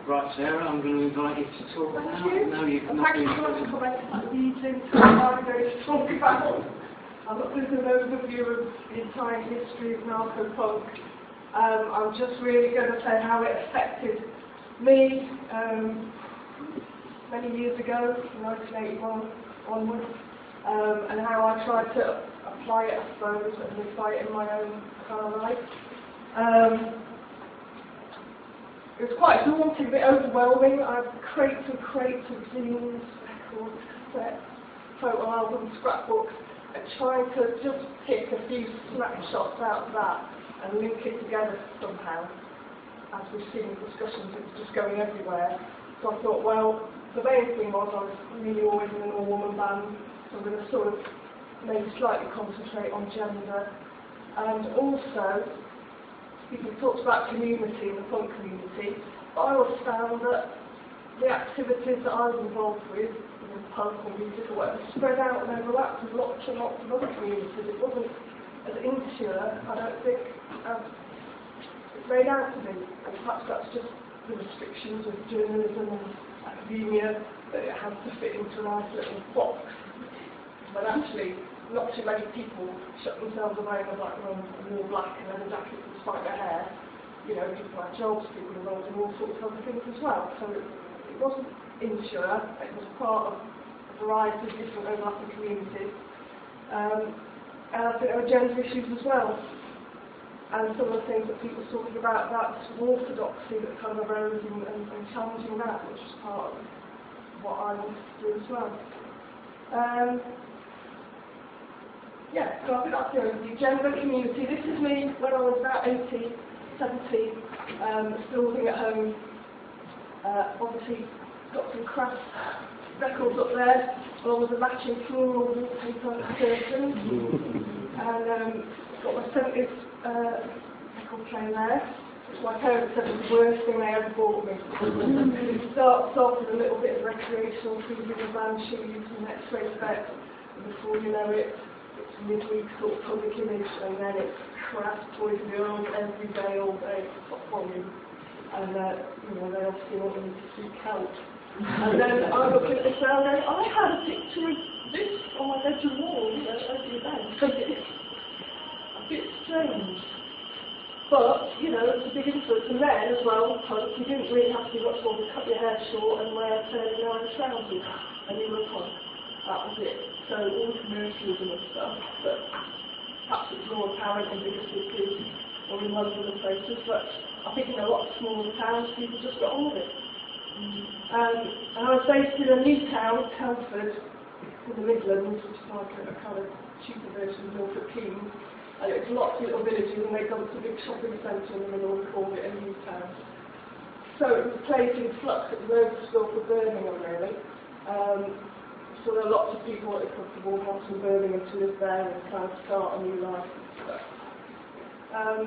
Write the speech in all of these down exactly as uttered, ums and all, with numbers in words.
Right, Sarah, I'm going to invite you to talk Thank now. you. No, you can Thank you so much for coming to the meeting. I'm going to talk about, I'm not going to do an overview of the entire history of narco-punk. Um, I'm just really going to say how it affected me um, many years ago, nineteen eighty-one onwards, um, and how I tried to apply it, I suppose, and apply it in my own kind of life. Um, It was quite daunting, a bit overwhelming. I had crates and crates of zines, records, cassettes, photo albums, scrapbooks, and trying to just pick a few snapshots out of that and link it together somehow. As we've seen in discussions, it was just going everywhere. So I thought, well, the main thing was I was really always in an all-woman band, so I'm going to sort of maybe slightly concentrate on gender. And also, people talked about community and the punk community, but I always found that the activities that I was involved with, in punk or music or whatever, spread out and overlapped with lots and lots of other communities. It wasn't as insular, I don't think, as it's made out to be. And perhaps that's just the restrictions of journalism and academia, that it has to fit into a nice little box. But actually, not too many people shut themselves away in a black room and wore black and then a jacket despite their hair. You know, people had jobs, people involved in all sorts of other things as well. So it, it wasn't insular, it was part of a variety of different overlapping communities. Um, and I think there were gender issues as well. And some of the things that people were talking about, about orthodoxy that kind of arose and, and, and challenging that, which was part of what I wanted to do as well. Um, Yeah, so I think that's the overview. Gender community. This is me when I was about eighteen, seventeen, um, still living at home. Uh, obviously, got some craft records up there, along with a matching floral wallpaper curtains. And um, got my seventies uh, record player there, which my parents said was the worst thing they ever bought me. It starts off with a little bit of recreational food in the band shoes and X-ray specs, and before you know it, it's midweek sort of public image, and then it's craft boys and girls every day, all day, top volume. And uh, you know, they obviously want me to seek help. And then I look at this now and then, I had a picture of this on my bedroom wall, you know, over your bed. So it's a bit strange. But, you know, it's a big influence. And then as well, punk, you didn't really have to do much more than cut your hair short and wear fairly narrow trousers, and you were punk. That was it. So all the commercialism and stuff, but perhaps it's more apparent in bigger cities or in London and places, but I think in a lot of smaller towns people just got on with it. Mm. Um, and I was based in a new town, Telford, in the Midlands, which is like a, a kind of cheaper version of Milford Keynes, and it was lots of little villages, and they built a big shopping centre in the middle and called it a new town. So it was a place in flux. It was overspill for Birmingham, really. Um, So there are lots of people that are comfortable wanting Birmingham to live there and trying to start a new life. Um,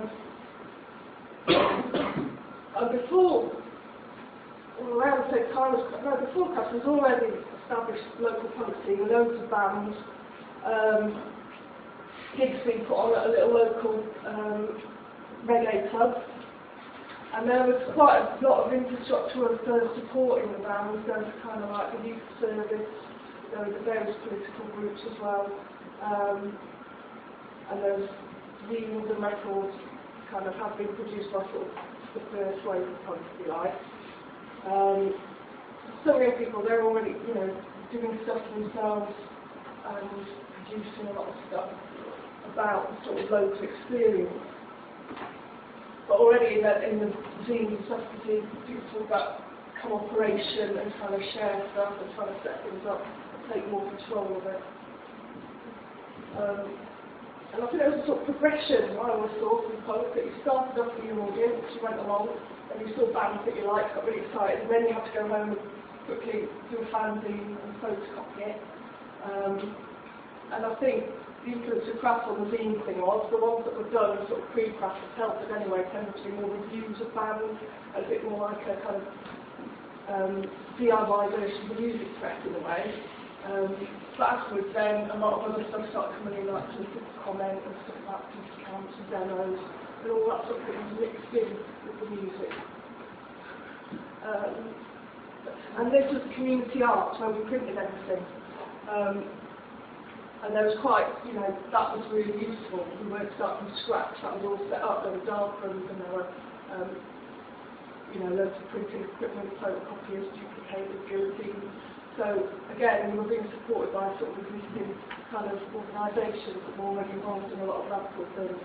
and before, around the same time as no, before Crash, there was already established local punk scene, loads of bands, um, gigs being put on at a little local um, reggae club, and there was quite a lot of infrastructure of uh, supporting the bands. There was kind of like the youth service. There were the various political groups as well, um, and those zines and records kind of have been produced by sort of the first wave of punk, if you like. Um, some young people, they're already, you know, doing stuff themselves and producing a lot of stuff about the sort of local experience. But already in the, in the zines and stuff, people talk about cooperation and trying to share stuff and trying to set things up, take more control of it. Um, and I think there was a sort of progression I always saw from punk, that you started off with your audience, you went along, and you saw bands that you liked, got really excited, and then you had to go home and quickly do a fanzine and photocopy it. Um, and I think the influence of craft on the zine thing was, the ones that were done sort of pre-craft and Telford anyway, tended to be more reviews of bands, a bit more like a kind of um, D I Y version of the music press in a way. Um, but afterwards then, a lot of other stuff started coming in, like political comment and stuff about peace camps and demos, and all that sort of thing was mixed in with the music. Um, and this was community art, where we printed everything. Um, and there was quite, you know, that was really useful. We weren't starting from scratch, that was all set up. There were dark rooms and there were, um, you know, loads of printing equipment, photocopiers, duplicators, guillotines. So again, we were being supported by sort of existing kind of organisations that were already involved in a lot of radical things.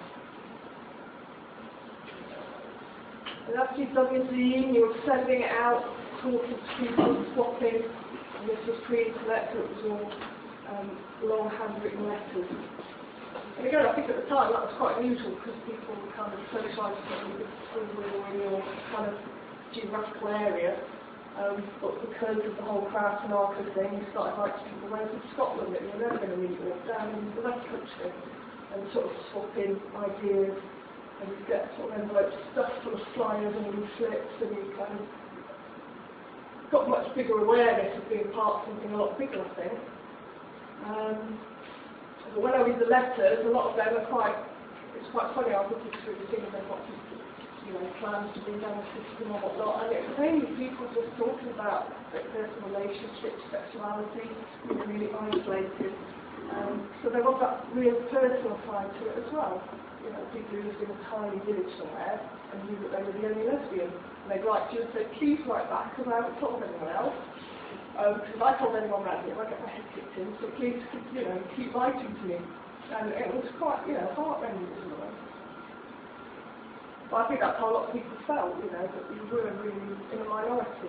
And after you've done your zine, you were sending it out, talking to people, swapping, and this was pre-internet, so it was all um, long handwritten letters. And again, I think at the time that was quite unusual because people were kind of socialised with school or in your kind of geographical area. Um, but because of the whole craft and art thing, we started writing people went to Scotland that you were never going to meet, or down in the West Country, and sort of swapping ideas, and you get sort of envelopes stuffed full of flyers and leaflets, and you kind of got much bigger awareness of being part of something a lot bigger, I think. Um, but when I read the letters, a lot of them are quite, it's quite funny, I was looking through the things they've got you know, plans to bring down the system or whatnot, and it was mainly people just talking about their personal relationships, sexuality, being really isolated. Um, so there was that real personal side to it as well. You know, people who lived in a tiny village somewhere and knew that they were the only lesbian. And they'd write to you and say, please write back, because I haven't told anyone else. Um, because if I told anyone around here, I get my head kicked in, so please, you know, keep writing to me. And it was quite, you know, heart-rending as well. But I think that's how a lot of people felt, you know, that we were really in a minority.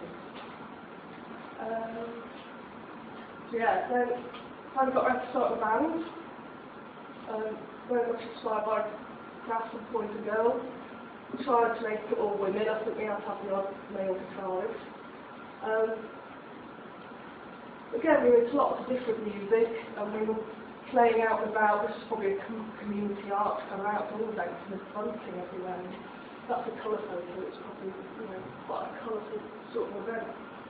Um, so yeah, then I got around to start a band, um, very much inspired by Grass and Boys and Girls. Tried to make it all women, I think we had to have the odd male guitarist. Um, again, we were into lots of different music, and we were playing out and about. This is probably a com community art kind of outdoor event, and there's bunting everywhere. That's a colour photo, it's probably, you know, quite a colourful sort of event.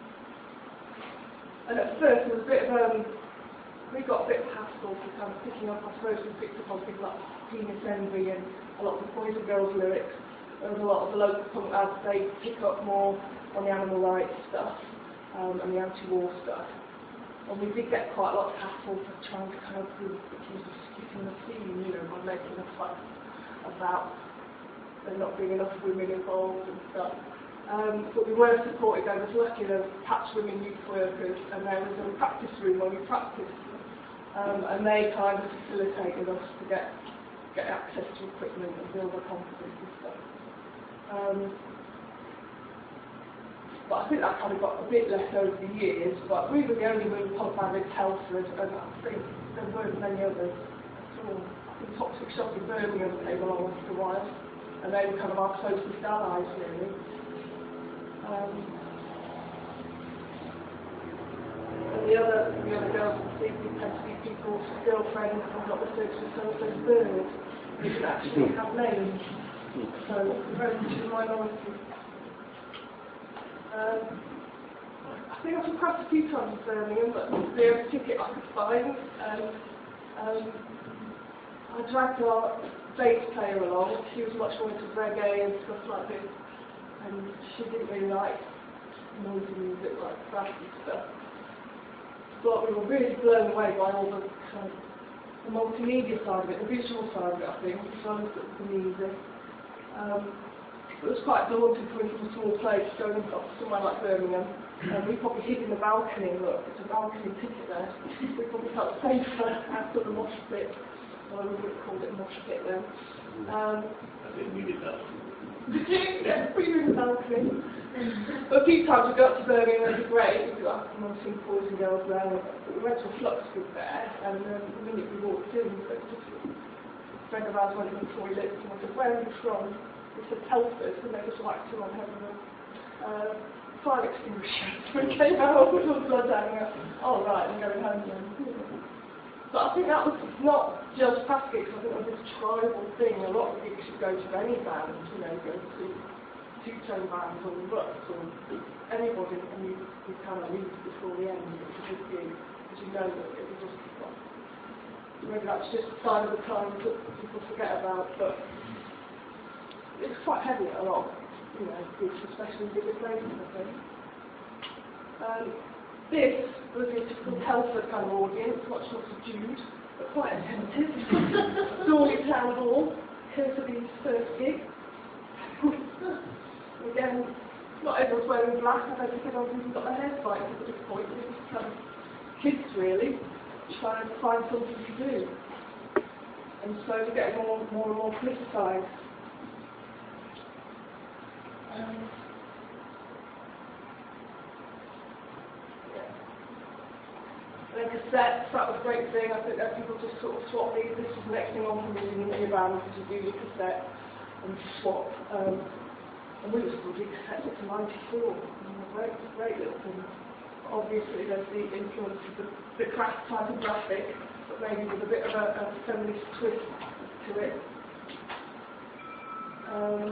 And at first there was a bit of, um, we got a bit of hassle for kind of picking up, I suppose we picked up on things like penis envy and a lot of the Boys and Girls lyrics. There was a lot of the local punk lads, they pick up more on the animal rights stuff um, and the anti-war stuff. And we did get quite a lot of hassle for trying to kind of be accused of skipping the scene, you know, by making a fuss about there not being enough women involved and stuff. Um, but we were supported. I was lucky there was Patch Women Youth Workers, and there was a practice room where we practiced. Um, and they kind of facilitated us to get get access to equipment and build our confidence and stuff. Um, but I think that kind of got a bit less over the years, but we were the only real punk band in Telford, and I think there weren't many others at all. I think Toxic Shock in Birmingham came along after a while, and they were kind of our closest allies, really. Um, and the other, the other girls in the scene tend to be people's girlfriends, or not necessarily themselves as birds. They didn't actually have names, so very much a minority. Um, I think I was quite a few times in Birmingham, but the only ticket I could find. And, um, I dragged our bass player along. She was much more into reggae and stuff like this, and she didn't really like noisy music like classic stuff. But we were really blown away by all the kind of the multimedia side of it, the visual side of it, I think, as well as the music. Um, it was quite daunting coming from a small place going up to somewhere like Birmingham. And we probably hid in the balcony and look, it's a balcony ticket there. We probably felt safer after the mosh pit. Well, we would have called it a mosh pit then. Um, I think we did that. Did you? Yeah, we were in the balcony. But a few times we got to Birmingham, it was great. We got up and seen Boys and Girls there. We went to a flux group there, and um, the minute we walked in, a friend of ours went in the toilet, and I said, where are you from? We said, Telford, and they just whacked him on head with a uh, fire extinguisher. So we came out with all the blood down, and we went, oh right, I'm going home then. But I think that was not just fast gigs, I think it was this tribal thing. A lot of gigs you go to any band, you know, go to two-tone bands or ruts or anybody, and you, you kind of leave before the end. It's a good gig, because you know that it will just be fun. Maybe that's just a sign of the times that people forget about, but it was quite heavy a lot. you know, it's especially bigger places, I think. Um, this was a typical Telford kind of audience, much more subdued, but quite attentive. Storey Town Hall, here for the first gig. Again, not everyone's wearing black. I don't think everyone's even got their hair spiked at this point. It's just kind of kids, really, trying to find something to do. And so we're getting more, more and more politicised. Um, yeah. And then cassettes, that was a great thing. I think that people just sort of swap these. This is the next thing on from using your band, because you do your cassette and swap. Um, and we were still doing cassettes up to ninety-four. Great, great little thing. Obviously, there's the influence of the, the craft type of graphic, but maybe with a bit of a, a feminist twist to it. Um,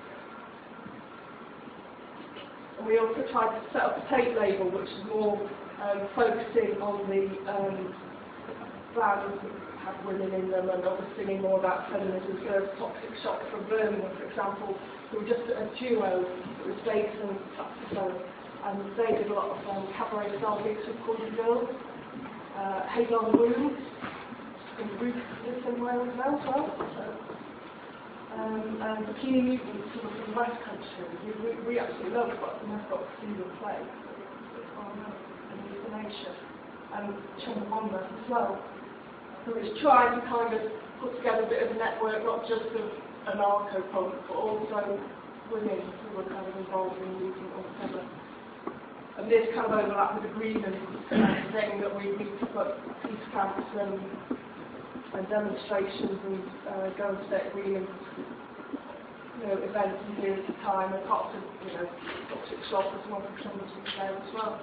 and we also tried to set up a tape label, which is more um, focusing on the um, bands that have women in them, and obviously singing more about feminism. So Toxic Shock from Birmingham, for example, who were just a duo. It was bass and saxophone. And they did a lot of um, cabaret style gigs with Cordy Girls, uh, Hagar Room, in Ruth lives in Wales now as well. So, um, and Bikini Mutant sort of from the West Country. We, we, we absolutely love what we've got to see them play. It's on and Euthanasia and Chumbawamba as well. So it's trying to kind of put together a bit of a network, not just of anarcho-punk, but also women who were kind of involved in the movement altogether. And this kind of overlapped with agreement, saying that we need to put peace camps and, and demonstrations and uh, go and set agreements, you know, events and periods of time, and parts of, you know, Toxic Shock as well, for some of us there as well.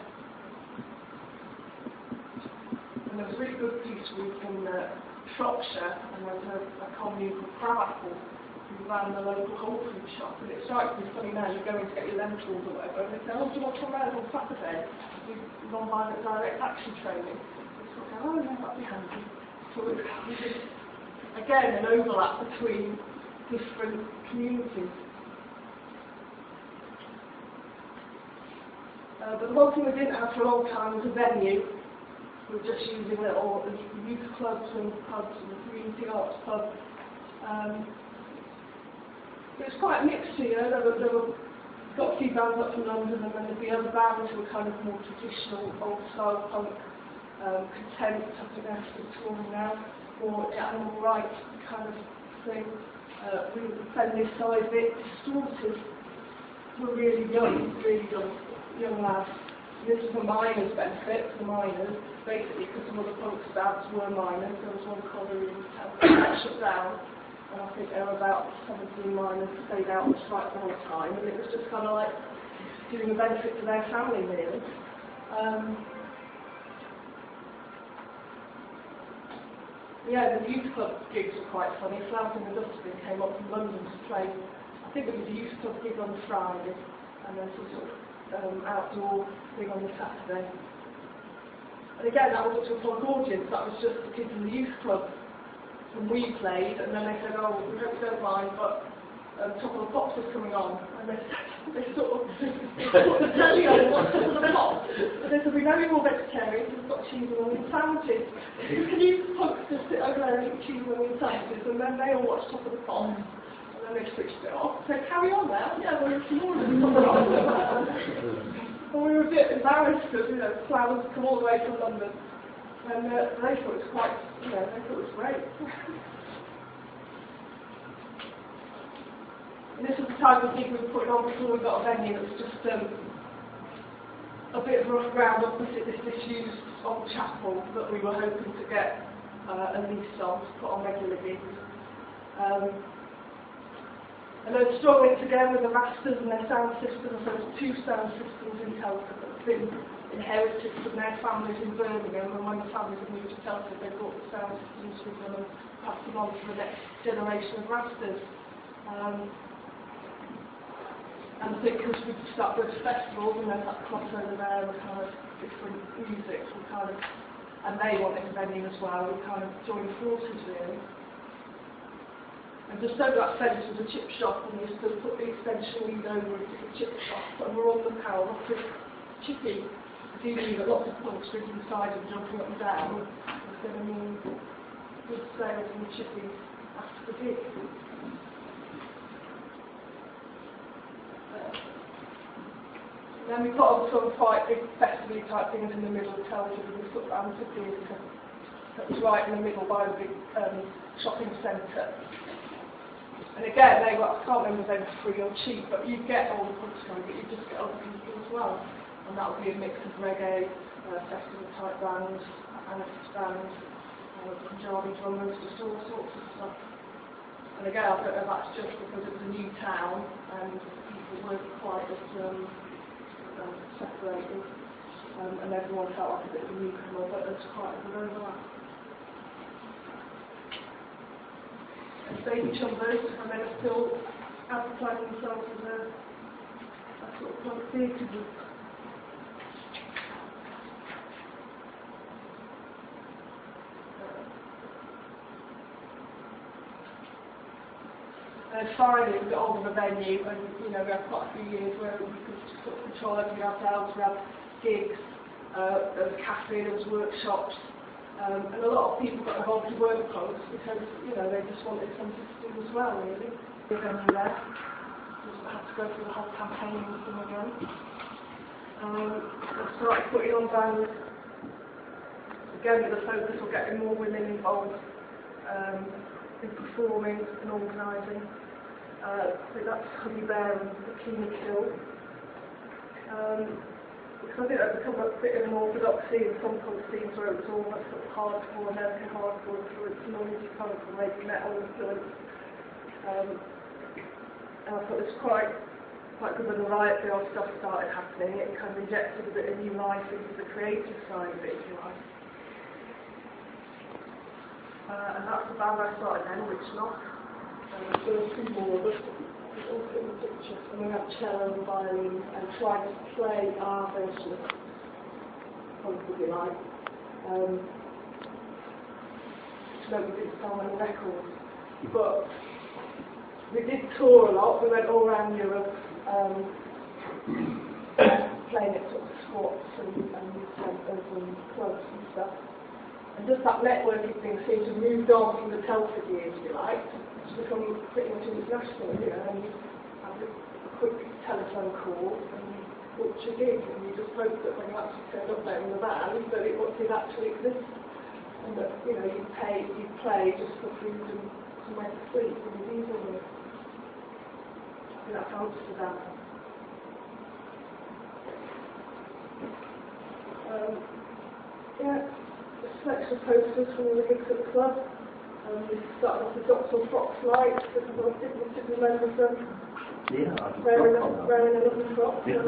And there was a really good piece week in uh, Shropshire, and there was a, a commune called Crabapple, who ran the local whole food shop, and it strikes me funny now, you're going to get your lentils or whatever, and they say, oh, do you want to come round on Saturday to do non-violent direct action training? It's sort of, oh, yeah, that'd be handy. So it's just, again, an overlap between different communities. Uh, but the one thing we didn't have for a long time was a venue. We were just using little youth clubs and pubs and community arts pubs. Um, It was quite mixed, you know. There were, there were got a few bands up from London, and then the other bands were kind of more traditional, old-style punk, um, Content, I think they're still touring now, or animal rights kind of thing. Uh, we were playing this side of it. Distorted were really young, really young, young lads. And this is the miners' benefit, the miners, basically because some of the punk bands were miners. There was one colliery in town that shut down. And I think there were about seventeen miners stayed out on strike the whole time, and it was just kind of like doing a benefit to their family, really. Um, yeah, the youth club gigs were quite funny. Flowers in the Dustbin came up from London to play. I think it was a youth club gig on the Friday, and then some sort of um, outdoor thing on the Saturday. And again, that wasn't to a punk audience, that was just the kids in the youth club. And we played, and then they said, oh, we hope you don't mind, but um, Top of the Pops is coming on. And they, they sort of put the telly on and watched Top of the Pops. And they said, we know you're all vegetarians, we've got cheese and onion sandwiches. Can you punks just sit over there and eat cheese and onion sandwiches? And then they all watched Top of the Pops. And then they switched it off. So carry on now. Yeah, well, it's more than Top of the Pops. And we were a bit embarrassed because, you know, Flowers come all the way from London. And uh, they thought it was quite, you know, they thought it was great. And this was the type of gig we were putting on before we got a venue. It was just um, a bit of rough ground opposite this disused old chapel that we were hoping to get uh, a lease on to put on regular gigs. Um, and then struggling together with the Rastas and their sound systems. There was two sound systems in Telford that had been inherited from their families in Birmingham, and when the families had moved to Telford, they brought the sound systems with them and passed them on to the next generation of Rastas. Um, and I think because we start with festivals and there's that crossover there with kind of different music, we kind of, and they wanted a venue as well, we kind of joined forces really. And just over that fence was a chip shop, and we used to put the extension lead over into the chip shop, and we're on the power, lots of chippy, dealing with lots of punks drinking inside and jumping up and down. It's going to mean good sales and chippies after the gig. Then we put on some quite big festival type things in the middle of Telford, and we put that theatre that was right in the middle by the big um, shopping centre. And again, they were, I can't remember if they were free or cheap, but you'd get all the punks going, but you'd just get other people as well. And that would be a mix of reggae, uh, festival type bands, anarchist bands, uh, Punjabi drummers, just all sorts of stuff. And again, I don't know if that's just because it was a new town and people weren't quite as um, Um, separated, um, and everyone felt like a bit of a newcomer, but there's quite a good overlap. And Baby Chumbers, and they were still advertising themselves as a, a sort of like theatre group. And finally, we got hold of a venue, and you know, we had quite a few years where we could sort of control everything ourselves. We had gigs, uh, there was a cafe, there was workshops, um, and a lot of people got involved in work clubs because you know they just wanted something to do as well, really. The venue there, just had to go through the whole campaigning thing again. Um, I started putting on bands again with the focus of getting more women involved um, in performing and organising. Uh, I think that's Honey Bear and Bikini Kill. Um, because I think that's become a bit of an orthodoxy in some punk scenes where it was all that sort of hardcore, American hardcore influence, noisy punk and maybe metal influence. Um, and I thought it was quite, quite good when the Riot Girl stuff started happening. It kind of injected a bit of new life into the creative side of it, if you like. Uh, and that's the band I started then, Witch Knock. And there were two more of us, also in the picture. And we had cello and violin and tried to play our version of punk, if you like. Um, no, we didn't sell any records. But we did tour a lot. We went all around Europe, um, playing at sort of squats and, and youth centres and clubs and stuff. And just that networking thing seemed to have moved on from the Telford years, if you like, to become pretty much international, you know, and you have a quick telephone call and you booked your gig, and you just hope that when you actually turned up there in the van, that it did actually exist. And that, you know, you pay, you play just for food and somewhere to sleep and your diesel money. I think that's Amsterdam. Um, yeah. A selection of posters from the gigs at the club. Um, we started off with Doctor Fox lights because I didn't didn't remember them. Yeah, wearing a, wearing a lovely frock. Yeah.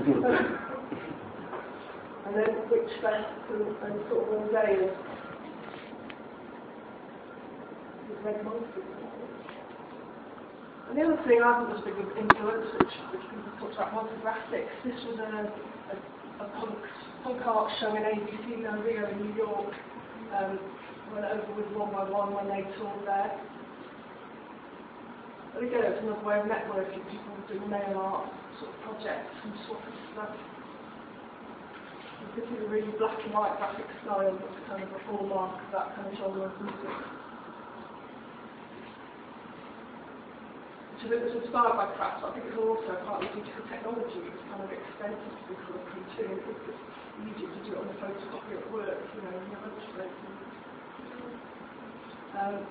And then Witch Fest and, and sort of all day with Red Monkeys. And the other thing I thought was a big influence, which, which people talked about, was the graphics. This was a, a, a punk, punk art show in A B C No Rio in New York. Um, went over with One by One when they toured there. But again, it was another way of networking. People were doing nail art sort of projects and swapping stuff. This is a really black and white graphic style that's kind of a hallmark of that kind of genre of music. So it was inspired by crafts. I think it was also partly due to the technology. It was kind of expensive to do colour printing. It was easier to do it on the photocopy at work, you know, in your lunch break. Um,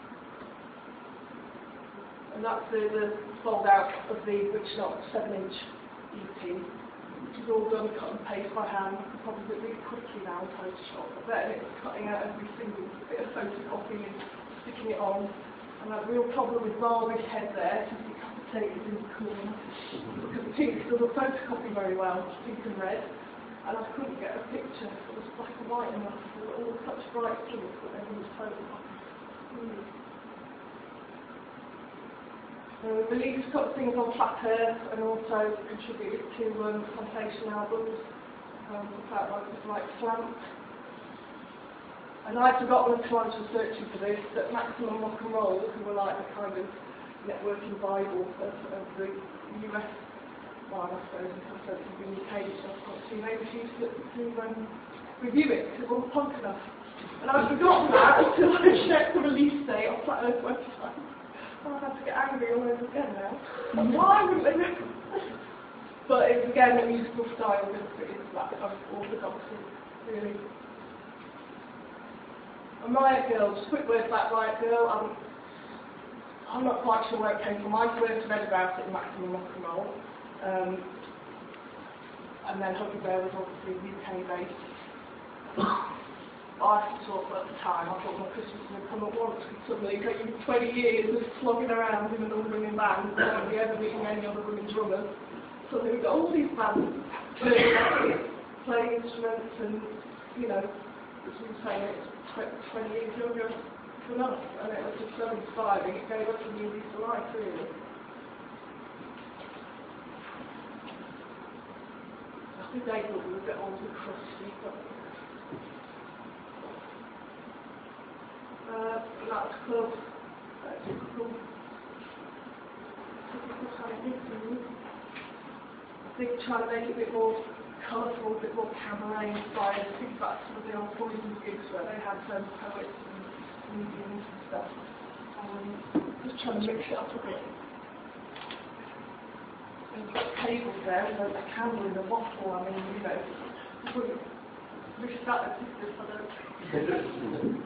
and that's the, the fold out of the Witch Knock seven inch E P, which is all done cut and paste by hand. You can probably do it really quickly now in Photoshop. But then it's cutting out every single bit of photocopy and sticking it on. And I had a real problem with Barbie's head there, because he decapitated in the corner. Because pink doesn't photocopy very well, pink and red. And I couldn't get a picture that was black and white enough. There were all such bright colours that everything was photocopied. Mm. So we released a couple of things on Flat Earth and also contributed to um, compilation albums. Um, felt like it was like Slant. And I'd forgotten until I was researching for this that Maximum Rock and Roll, who were like the kind of networking Bible of, of the U S, well, I suppose, in the U K stuff, obviously, they refused to, to um, review it because it wasn't punk enough. And I'd forgotten that until I checked the release date on that Earth website. Oh, I had to get angry all over again now. Why wouldn't they recommend it? But it was, again, the musical style was pretty that kind of orthodoxy, really. And Riot Girl, just a quick word about Riot Girl. I'm, I'm not quite sure where it came from. I first read about it in Maximum Rock and Roll. Um, and then Huggy Bear was obviously U K based. I thought at the time, I thought, well, Christmas would come at once, because suddenly, taking twenty years of slogging around in an all-women band, without me ever meeting any other women drummers, suddenly we've got all these bands playing instruments, and, you know, as we were saying, it's twenty years younger than us, and it was just so inspiring. It gave us a new lease of life, really. I think they thought we were a bit old and crusty, but Uh, that's club. That's typical. Typical kind of thing. I think trying to make it a bit more colourful, a bit more cabaret inspired. I think that's some of the old Poison gigs where they had some poets and comedians and stuff. Um, just trying to mix it up a bit. And you've got tables there with a candle in the waffle. I mean, you know, I wouldn't wish that existed, I don't think.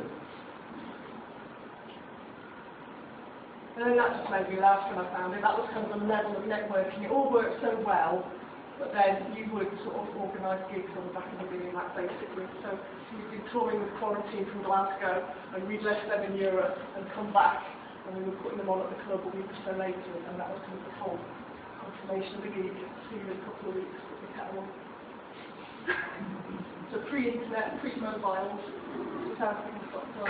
And then that just made me laugh when I found it. That was kind of a level of networking. It all worked so well, but then you would sort of organise gigs on the back of the being that basically. So we'd been touring with Quarantine from Glasgow, and we'd left them in Europe and come back, and we were putting them on at the club a week or so later, and that was kind of the whole confirmation of the gig. See you in a couple of weeks with the catalogue. So pre-internet, pre-mobile, that's how things got done.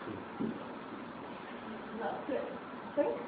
And that's it. Thank you.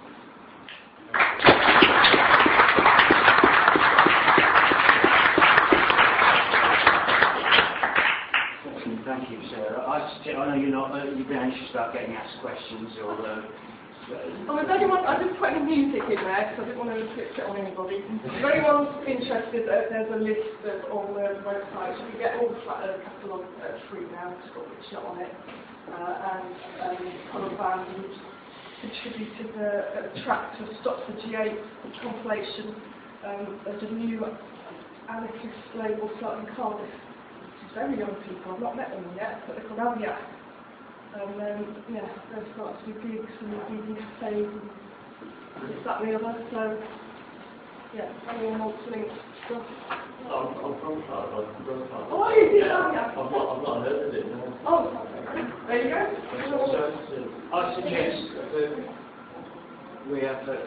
Thank you, Sarah. I, suggest, I know you're not, uh, you've been anxious about getting asked questions or. Uh, oh, if anyone, I didn't put any music in there because I didn't want to inflict it on anybody. If anyone's interested, uh, there's a list of all the websites. You can get all the flat uh, catalogue uh, free now. It's got Richard on it, uh, and um, colour band. Contributed a, a track to Stop the G eight compilation. Um, there's a new anarchist label starting in Cardiff. It's very young people, I've not met them yet, but they're called Avia. And um, yeah, they've started to do gigs and evening cafes and this, that and the other. So yeah, anyone wants links stuff. I'm, I'm from Cardiff, I'm from Cardiff. Oh, you did, yeah. yeah. I've not, I've not heard of it, no. Oh, there you go. I suggest that we have that.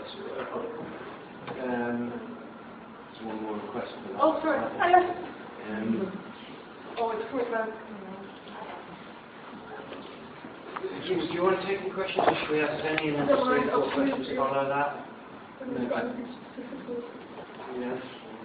Um, there's one more request for that. Oh, sorry. Hello. Um, oh, it's quick though. Jim, do you want to take the questions, or should we have any and then just see what questions follow that? Yeah.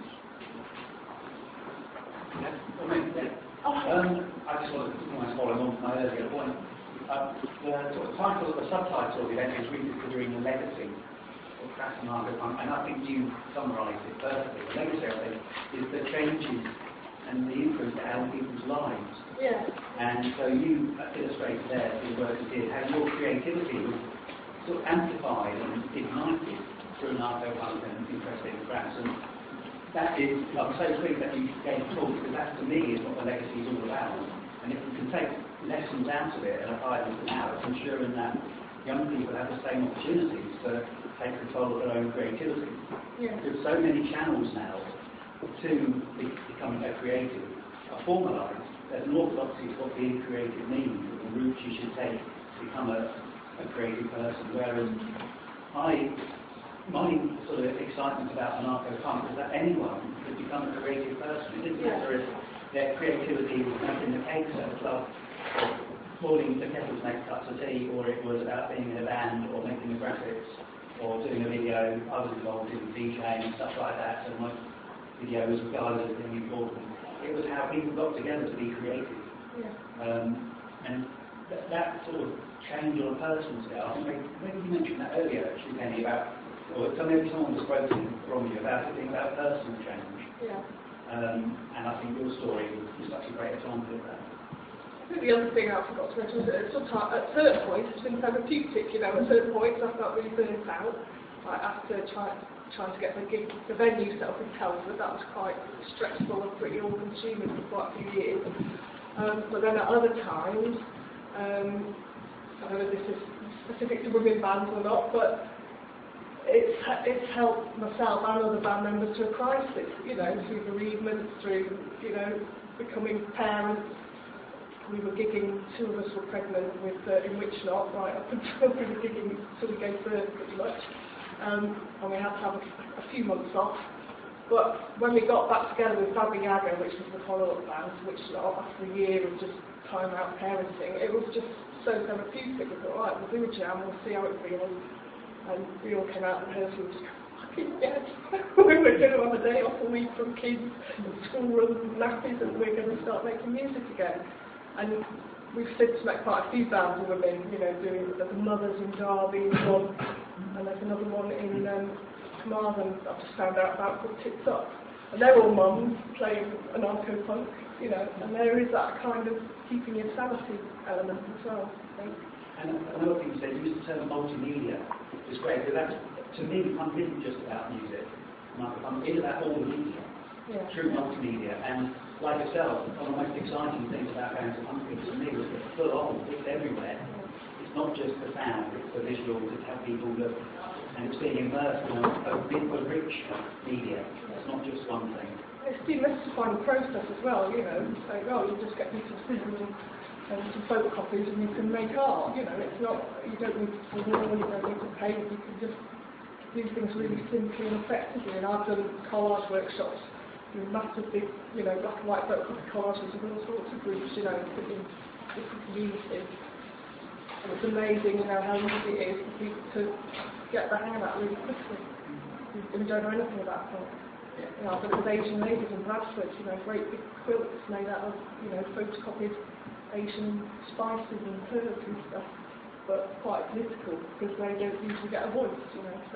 Yeah. Um, I just want to almost follow on from my earlier point. Uh, the sort of title, the subtitle of the event is Reconsidering the Legacy of Crass and Anarcho-Punk, and I think you summarised it perfectly. The legacy, I think, is the changes and the influence it had on people's lives. Yeah. And so you illustrated there, through the work you did, how your creativity was sort of amplified and ignited through Anarcho-Punk and interest in Crass. And that is, I'm so pleased that you gave talk, because that to me is what the legacy is all about. And if we can take lessons out of it and apply them now, it's ensuring that young people have the same opportunities to take control of their own creativity. Yeah. There's so many channels now to be, become a creative, are formalised. There's an orthodoxy to what being creative means, and the routes you should take to become a, a creative person. Whereas I my sort of excitement about Anarcho-Punk is that anyone could become a creative person. It didn't matter if their creativity was making the cakes at a club, or boiling the kettle to make cups of tea, or it was about being in a band, or making the graphics, or doing a video. I was involved in DJing and stuff like that, so my videos regarded as being important. It was how people got together to be creative. Yeah. Um, And that, that sort of change on a personal scale, I think maybe, maybe you mentioned that earlier actually, Penny, about, or maybe someone was quoting from you about it being about personal change. Yeah. Um, and I think your story is such a great example of that. I think the other thing I forgot to mention was that at, sometimes, at certain points it's been therapeutic, you know, at certain points I felt really burnt out. Like after trying, trying to get the gig, the venue set up in Telford, that was quite stressful and pretty all-consuming for quite a few years. Um, but then at other times, um, I don't know if this is specific to women bands or not, but it's, it's helped myself and other band members to a crisis, you know, through bereavement, through, you know, becoming parents. We were gigging, two of us were pregnant with uh, in Witchnot, right up until we were gigging until we gave birth pretty much. Um, and we had to have a, a few months off. But when we got back together with Baba Yaga, which was the follow-up band, which after a year of just time out parenting, it was just so therapeutic. We thought, right, we'll do a jam, we'll see how it feels. And we all came out and heard we were just fucking dead. We were going to have a day off a week from kids and school runs and nappies, and we're going to start making music again. And we've since met quite a few bands of women, you know, doing the Mothers in Derby, one, and there's another one in um, Carmarthen I've just found out about called Tits Up. And they're all mums playing anarcho-punk, you know, and there is that kind of keeping your sanity element as well, I think. And another thing you said, you used the term multimedia. It's great, because that's, to me, fun isn't just about music. Fun is about all the media, Yeah. true multimedia. And like yourself, one of the most exciting things about going to punk gigs for me was it's full on, it's everywhere. It's not just the sound, it's the visuals, it's how people look, and it's being immersed in a, a, big, a rich media. It's not just one thing. It's demystifying the process as well, you know. So, oh, you just get pieces of scissors and, and some photocopies and you can make art, you know. It's not, you don't need to draw, you don't need to paint, you can just do things really simply and effectively. And I've done collage workshops with massive big, you know, black and white photocopy collages of all sorts of groups, you know, in different communities. And it's amazing, you know, how easy it is for people to get their hang of that really quickly. We don't know anything about it. You know, but with Asian ladies in Bradford, you know, great big quilts made out of, you know, photocopied Asian spices and herbs and stuff, but quite political because they don't usually get a voice, you know. So.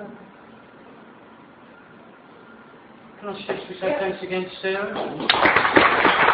Can I suggest we say Yeah. thanks again to Sarah?